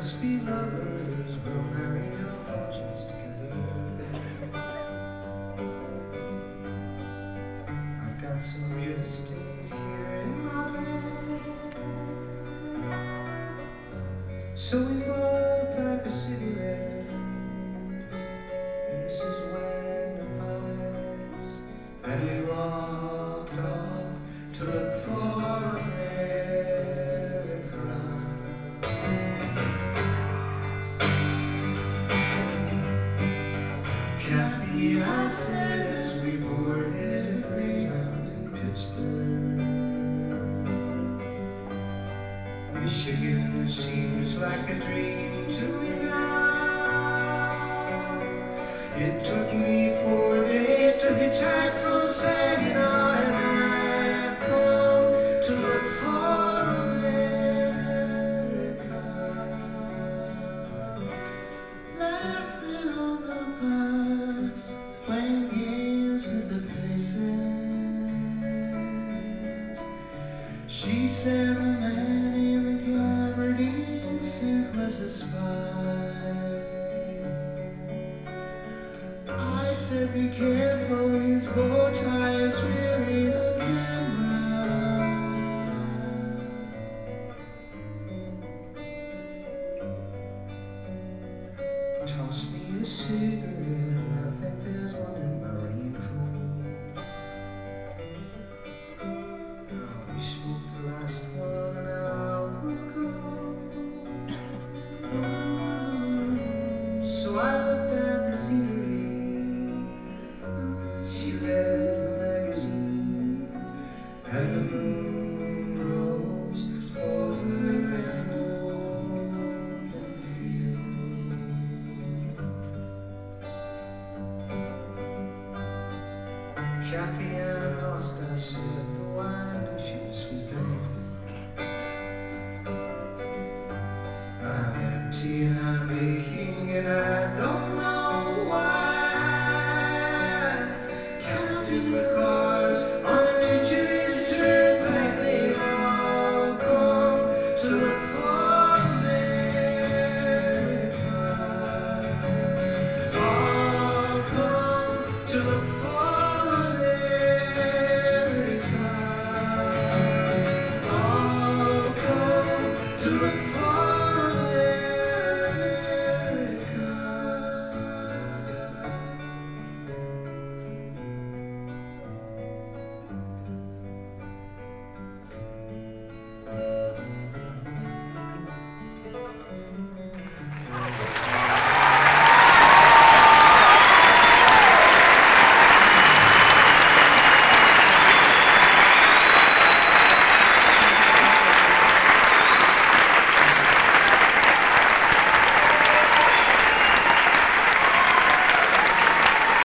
must be lovers, we'll marry our fortunes together. I've got some real estate here in my bag, so we bought a pack of cigarettes and Mrs. Wagner pies, and we walked off to look for America. Kathy, I said as we boarded a Greyhound in Pittsburgh, Michigan seems like a dream to me now. It took me 4 days to hitchhike from Saginaw, and I've come to look for America. Laughing on the bus, playing games with the faces. She said the man in the gabardine suit was a spy. I said be careful, his bow tie is really a camera. Toss me a cigarette, I think there's one in my raincoat. We smoked the last one an hour ago. So I looked at the scenery. She read a magazine, and the moon rose over an open field. Kathy, I'm lost, I said, though I knew she was sweet then. I'm empty and I'm